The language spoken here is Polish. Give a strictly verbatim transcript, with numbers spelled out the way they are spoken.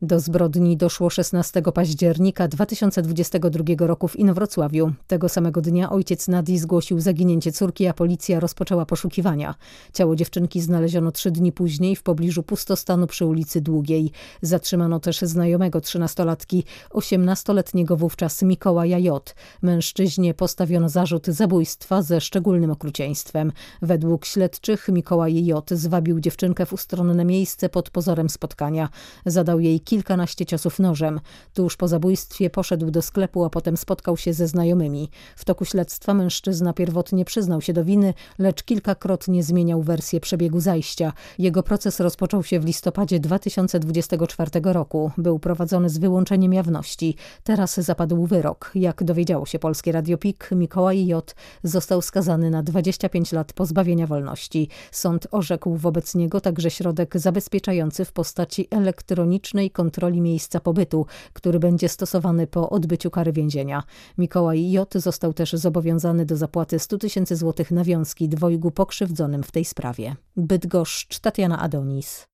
Do zbrodni doszło szesnastego października dwa tysiące dwudziestego drugiego roku w Inowrocławiu. Tego samego dnia ojciec Nadii zgłosił zaginięcie córki, a policja rozpoczęła poszukiwania. Ciało dziewczynki znaleziono trzy dni później w pobliżu pustostanu przy ulicy Długiej. Zatrzymano też znajomego trzynastolatki, osiemnastoletniego wówczas Mikołaja J. Mężczyźnie postawiono zarzut zabójstwa ze szczególnym okrucieństwem. Według śledczych Mikołaj J. zwabił dziewczynkę w ustronne miejsce pod pozorem spotkania. Zadał jej kilkanaście ciosów nożem. Tuż po zabójstwie poszedł do sklepu, a potem spotkał się ze znajomymi. W toku śledztwa mężczyzna pierwotnie przyznał się do winy, lecz kilkakrotnie zmieniał wersję przebiegu zajścia. Jego proces rozpoczął się w listopadzie dwa tysiące dwudziestego czwartego roku. Był prowadzony z wyłączeniem jawności. Teraz zapadł wyrok. Jak dowiedziało się Polskie Radio P I K, Mikołaj J. został skazany na dwadzieścia pięć lat pozbawienia wolności. Sąd orzekł wobec niego także środek zabezpieczający w postaci elektronicznej kontroli miejsca pobytu, który będzie stosowany po odbyciu kary więzienia. Mikołaj J. został też zobowiązany do zapłaty stu tysięcy złotych nawiązki dwojgu pokrzywdzonym w tej sprawie. Bydgoszcz, Tatiana Adonis.